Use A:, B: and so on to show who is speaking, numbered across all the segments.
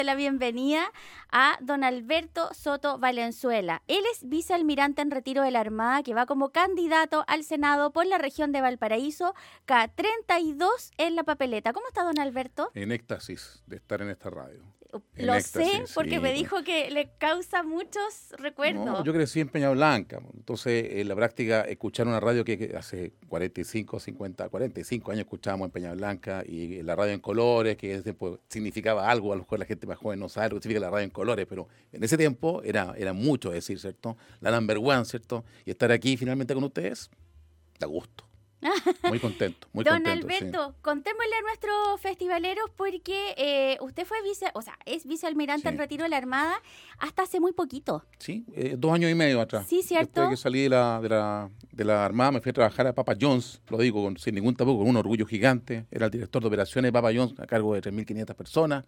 A: La bienvenida a don Alberto Soto Valenzuela. Él es vicealmirante en retiro de la Armada que va como candidato al Senado por la región de Valparaíso, K32 en la papeleta. ¿Cómo está don Alberto?
B: En éxtasis de estar en esta radio.
A: Lo sé porque
B: sí,
A: me dijo que le causa muchos recuerdos.
B: No, yo crecí en Peña Blanca, entonces en la práctica escuchar una radio que hace 45 años escuchábamos en Peña Blanca y la radio en colores, que en ese tiempo significaba algo, a lo mejor la gente más joven no sabe lo que significa la radio en colores, pero en ese tiempo era mucho decir, ¿cierto? La number one, ¿cierto? Y estar aquí finalmente con ustedes, da gusto. Muy contento, muy
A: Don
B: contento.
A: Alberto,
B: sí.
A: Contémosle a nuestros festivaleros porque usted fue es vicealmirante en retiro de la Armada hasta hace muy poquito.
B: Sí, 2 años y medio atrás.
A: Sí, ¿cierto?
B: Después de que salí de la Armada, me fui a trabajar a Papa John's, lo digo sin ningún tapujo, con un orgullo gigante. Era el director de operaciones de Papa John's a cargo de 3.500 personas.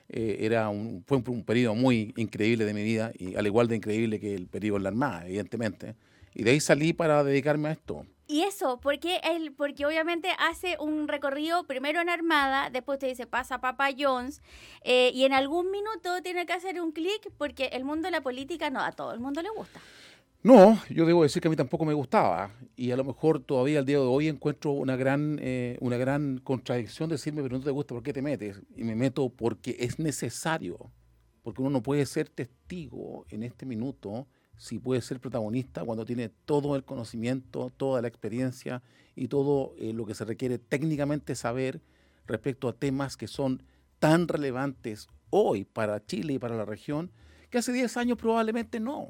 B: Fue un periodo muy increíble de mi vida, y al igual de increíble que el periodo en la Armada, evidentemente. Y de ahí salí para dedicarme a esto.
A: Y eso, porque obviamente hace un recorrido primero en Armada, después te dice pasa a Papa John's, y en algún minuto tiene que hacer un clic porque el mundo de la política no a todo el mundo le gusta.
B: No, yo debo decir que a mí tampoco me gustaba, y a lo mejor todavía al día de hoy encuentro una gran contradicción de decirme, pero no te gusta, ¿por qué te metes? Y me meto porque es necesario, porque uno no puede ser testigo en este minuto si puede ser protagonista cuando tiene todo el conocimiento, toda la experiencia y todo lo que se requiere técnicamente saber respecto a temas que son tan relevantes hoy para Chile y para la región, que hace 10 años probablemente no.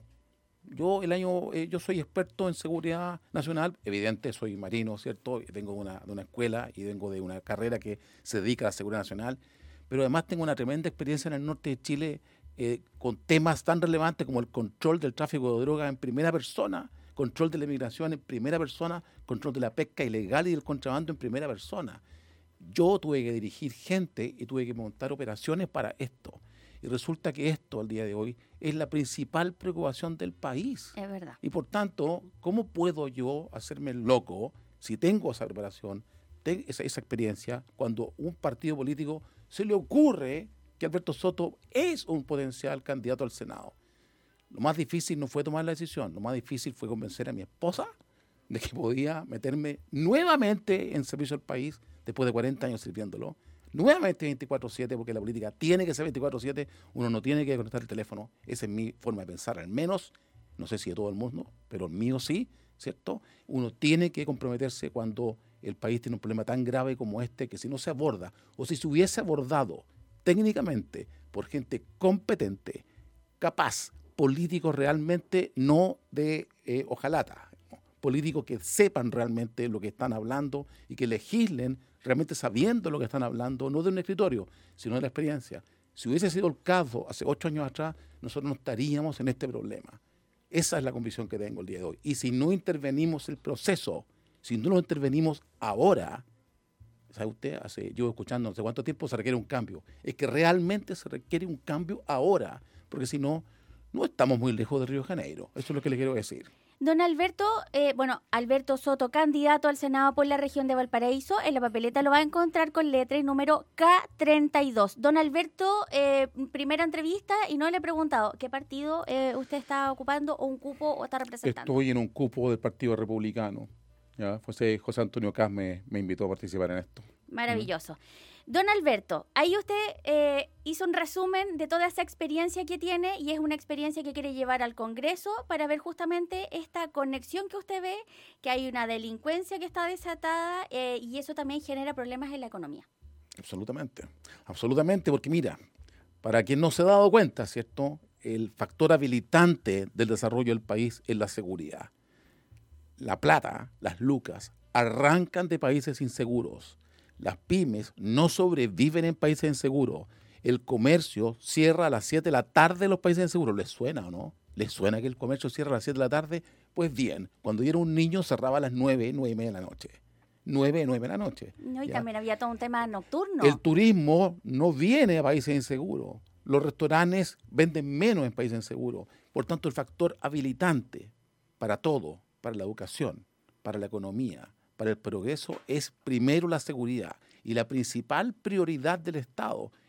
B: Yo soy experto en seguridad nacional, evidente, soy marino, ¿cierto? Vengo de una escuela y vengo de una carrera que se dedica a la seguridad nacional, pero además tengo una tremenda experiencia en el norte de Chile con temas tan relevantes como el control del tráfico de drogas en primera persona, control de la inmigración en primera persona, control de la pesca ilegal y del contrabando en primera persona. Yo tuve que dirigir gente y tuve que montar operaciones para esto. Y resulta que esto, al día de hoy, es la principal preocupación del país.
A: Es verdad.
B: Y por tanto, ¿cómo puedo yo hacerme el loco si tengo esa preparación, esa experiencia, cuando un partido político se le ocurre que Alberto Soto es un potencial candidato al Senado? Lo más difícil no fue tomar la decisión, lo más difícil fue convencer a mi esposa de que podía meterme nuevamente en servicio al país después de 40 años sirviéndolo, nuevamente 24/7, porque la política tiene que ser 24/7, uno no tiene que conectar el teléfono. Esa es mi forma de pensar, al menos, no sé si de todo el mundo, pero el mío sí, ¿cierto? Uno tiene que comprometerse cuando el país tiene un problema tan grave como este, que si no se aborda, o si se hubiese abordado técnicamente por gente competente, capaz, políticos realmente, no de hojalata, políticos que sepan realmente lo que están hablando y que legislen realmente sabiendo lo que están hablando, no de un escritorio, sino de la experiencia. Si hubiese sido el caso hace 8 años atrás, nosotros no estaríamos en este problema. Esa es la convicción que tengo el día de hoy. Y si no intervenimos el proceso, si no lo intervenimos ahora, ¿sabe usted? Llevo escuchando no sé cuánto tiempo, se requiere un cambio. Es que realmente se requiere un cambio ahora, porque si no, no estamos muy lejos de Río de Janeiro. Eso es lo que le quiero decir.
A: Don Alberto, Alberto Soto, candidato al Senado por la región de Valparaíso, en la papeleta lo va a encontrar con letra y número K32. Don Alberto, primera entrevista y no le he preguntado qué partido usted está ocupando o un cupo o está representando.
B: Estoy en un cupo del Partido Republicano. ¿Ya? José Antonio Caz me invitó a participar en esto.
A: Maravilloso. Don Alberto, ahí usted hizo un resumen de toda esa experiencia que tiene y es una experiencia que quiere llevar al Congreso para ver justamente esta conexión que usted ve, que hay una delincuencia que está desatada y eso también genera problemas en la economía.
B: Absolutamente, absolutamente, porque mira, para quien no se ha dado cuenta, ¿cierto? El factor habilitante del desarrollo del país es la seguridad. La plata, las lucas, arrancan de países inseguros. Las pymes no sobreviven en países inseguros. El comercio cierra a las 7 de la tarde en los países inseguros. ¿Les suena o no? ¿Les suena que el comercio cierra a las 7 de la tarde? Pues bien, cuando yo era un niño cerraba a las 9:30 de la noche. 9 de la noche.
A: No, y
B: ¿ya?
A: también había todo un tema nocturno.
B: El turismo no viene a países inseguros. Los restaurantes venden menos en países inseguros. Por tanto, el factor habilitante para todo, para la educación, para la economía, para el progreso, es primero la seguridad y la principal prioridad del Estado.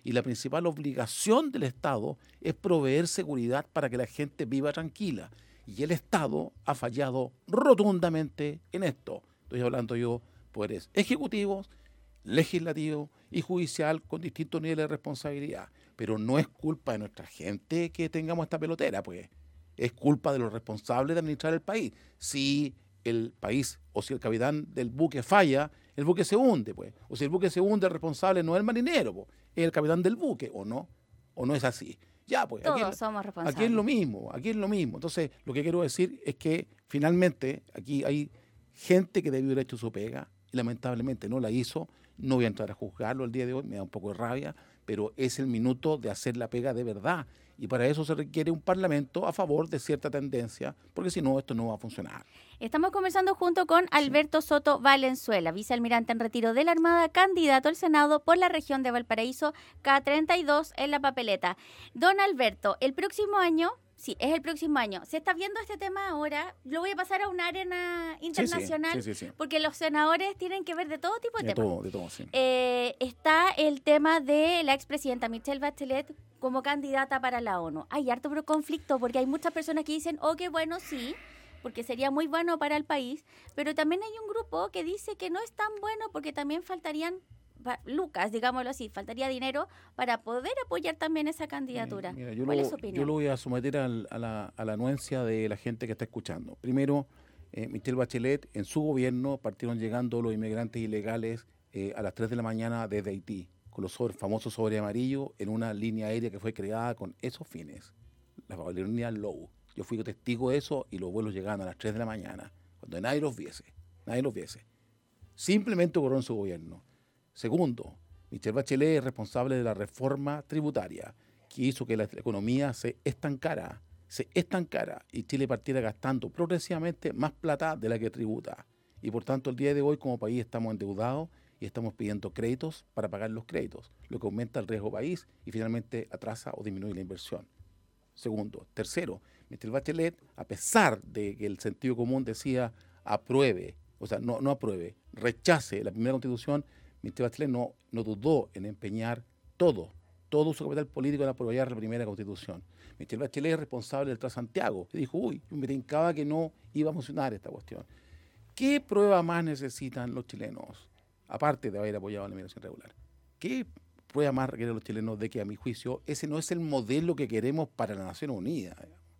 B: Y la principal obligación del Estado es proveer seguridad para que la gente viva tranquila. Y el Estado ha fallado rotundamente en esto. Estoy hablando yo poderes ejecutivos, legislativo y judicial con distintos niveles de responsabilidad. Pero no es culpa de nuestra gente que tengamos esta pelotera, pues. Es culpa de los responsables de administrar el país. Si el país o si el capitán del buque falla, el buque se hunde, pues. O si el buque se hunde, el responsable no es el marinero, pues, es el capitán del buque, ¿o no? ¿O no es así? Ya, pues.
A: Todos somos responsables.
B: Aquí es lo mismo. Entonces, lo que quiero decir es que finalmente aquí hay gente que debió haber hecho su pega y lamentablemente no la hizo. No voy a entrar a juzgarlo el día de hoy, me da un poco de rabia, pero es el minuto de hacer la pega de verdad. Y para eso se requiere un parlamento a favor de cierta tendencia, porque si no, esto no va a funcionar.
A: Estamos conversando junto con Alberto Soto Valenzuela, vicealmirante en retiro de la Armada, candidato al Senado por la región de Valparaíso, K32 en la papeleta. Don Alberto, el próximo año, sí, es el próximo año, se está viendo este tema ahora, lo voy a pasar a una arena internacional,
B: Sí.
A: porque los senadores tienen que ver de todo tipo de temas.
B: De todo, sí.
A: Está el tema de la expresidenta Michelle Bachelet como candidata para la ONU. Hay harto conflicto porque hay muchas personas que dicen, oh, qué bueno, sí, porque sería muy bueno para el país, pero también hay un grupo que dice que no es tan bueno porque también faltarían lucas, digámoslo así, faltaría dinero para poder apoyar también esa candidatura.
B: Mira,
A: ¿Cuál es su opinión?
B: yo lo voy a someter a la anuencia de la gente que está escuchando. Primero, Michelle Bachelet, en su gobierno partieron llegando los inmigrantes ilegales a las 3 de la mañana desde Haití, con los famosos sobre amarillo, en una línea aérea que fue creada con esos fines, la aerolínea Low. Yo fui testigo de eso y los vuelos llegaban a las 3 de la mañana, cuando nadie los viese. Simplemente ocurrió en su gobierno. Segundo, Michelle Bachelet es responsable de la reforma tributaria que hizo que la economía se estancara y Chile partiera gastando progresivamente más plata de la que tributa. Y por tanto, el día de hoy como país estamos endeudados y estamos pidiendo créditos para pagar los créditos, lo que aumenta el riesgo país y finalmente atrasa o disminuye la inversión. Segundo. Tercero, Michelle Bachelet, a pesar de que el sentido común decía apruebe, o sea, no apruebe, rechace la primera constitución, Michelle Bachelet no dudó en empeñar todo su capital político en apoyar la primera constitución. Michelle Bachelet es responsable del Transantiago, que dijo, yo me tincaba que no iba a funcionar esta cuestión. ¿Qué prueba más necesitan los chilenos, aparte de haber apoyado la migración regular? ¿Qué prueba más requieren los chilenos de que, a mi juicio, ese no es el modelo que queremos para la Nación Unida?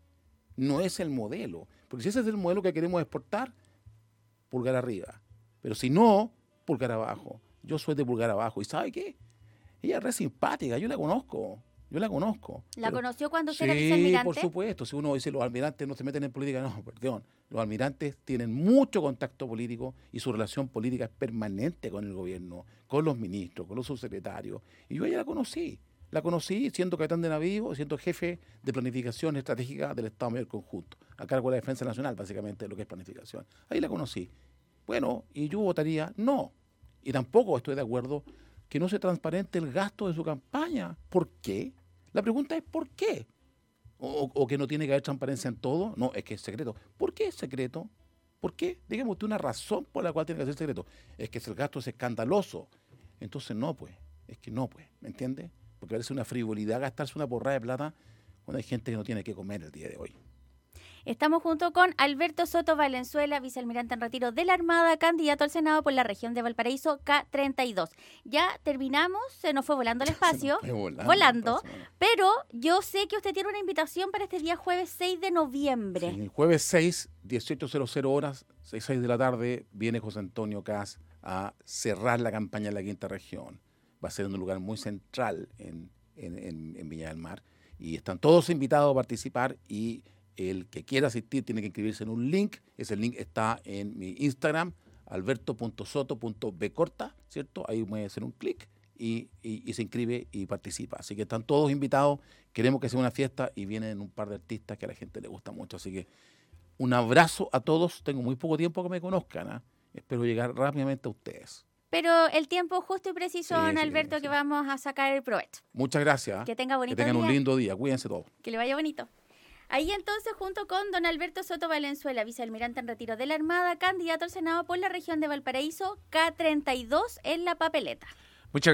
B: No es el modelo. Porque si ese es el modelo que queremos exportar, pulgar arriba. Pero si no, pulgar abajo. Yo soy de pulgar abajo. ¿Y sabe qué? Ella es re simpática, yo la conozco.
A: ¿La conoció cuando usted era
B: sí,
A: vicealmirante?
B: por supuesto. Si uno dice los almirantes no se meten en política, no, perdón. Los almirantes tienen mucho contacto político y su relación política es permanente con el gobierno, con los ministros, con los subsecretarios. Y yo a ella la conocí siendo capitán de navío, siendo jefe de planificación estratégica del Estado Mayor Conjunto, a cargo de la Defensa Nacional, básicamente, lo que es planificación. Ahí la conocí. Bueno, y yo votaría no. Y tampoco estoy de acuerdo que no se transparente el gasto de su campaña. ¿Por qué? La pregunta es ¿por qué? ¿O que no tiene que haber transparencia en todo? No, es que es secreto. ¿Por qué es secreto? ¿Por qué? Dígame usted una razón por la cual tiene que ser secreto. Es que el gasto es escandaloso. Entonces no, pues. ¿Me entiende? Porque parece una frivolidad gastarse una porrada de plata cuando hay gente que no tiene que comer el día de hoy.
A: Estamos junto con Alberto Soto Valenzuela, vicealmirante en retiro de la Armada, candidato al Senado por la región de Valparaíso, K32. Ya terminamos, se nos fue volando el espacio, volando, pero yo sé que usted tiene una invitación para este día jueves 6 de noviembre.
B: Sí, el jueves 6, 18:00 horas, 6 de la tarde, viene José Antonio Kast a cerrar la campaña en la quinta región. Va a ser en un lugar muy central en Viña del Mar y están todos invitados a participar y el que quiera asistir tiene que inscribirse en un link. Ese link está en mi Instagram, alberto.soto.bcorta, ¿cierto? Ahí puede hacer un clic y se inscribe y participa. Así que están todos invitados. Queremos que sea una fiesta y vienen un par de artistas que a la gente le gusta mucho. Así que un abrazo a todos. Tengo muy poco tiempo que me conozcan. Espero llegar rápidamente a ustedes.
A: Pero el tiempo justo y preciso, don Alberto, que vamos a sacar el provecho.
B: Muchas gracias.
A: Que tenga bonito
B: día. Que tengan
A: un
B: lindo día. Cuídense todos.
A: Que le vaya bonito. Ahí entonces, junto con don Alberto Soto Valenzuela, vicealmirante en retiro de la Armada, candidato al Senado por la región de Valparaíso, K32 en la papeleta.